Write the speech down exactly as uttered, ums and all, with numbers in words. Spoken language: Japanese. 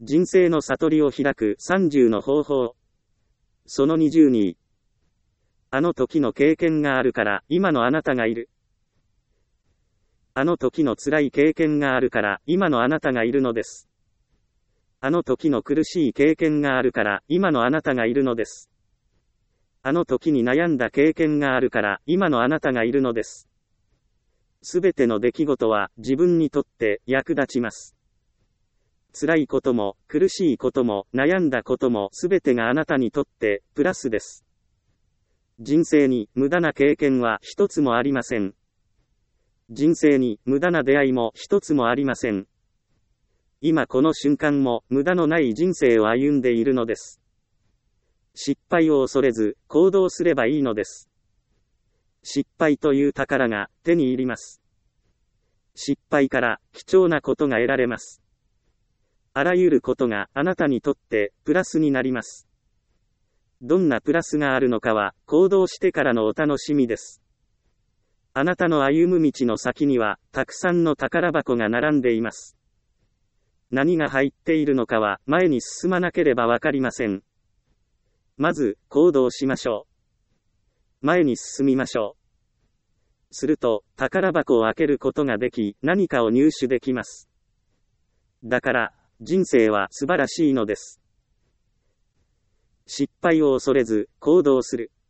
人生の悟りを開くさんじゅうの方法。そのにじゅうに。あの時の経験があるから今のあなたがいる。あの時の辛い経験があるから今のあなたがいるのです。あの時の苦しい経験があるから今のあなたがいるのです。あの時に悩んだ経験があるから今のあなたがいるのです。すべての出来事は自分にとって役立ちます。辛いことも苦しいことも悩んだこともすべてがあなたにとってプラスです。人生に無駄な経験は一つもありません。人生に無駄な出会いも一つもありません。今この瞬間も無駄のない人生を歩んでいるのです。失敗を恐れず行動すればいいのです。失敗という宝が手に入ります。失敗から貴重なことが得られます。あらゆることがあなたにとってプラスになります。どんなプラスがあるのかは行動してからのお楽しみです。あなたの歩む道の先にはたくさんの宝箱が並んでいます。何が入っているのかは前に進まなければわかりません。まず行動しましょう。前に進みましょう。すると宝箱を開けることができ何かを入手できます。だから人生は素晴らしいのです。失敗を恐れず行動する。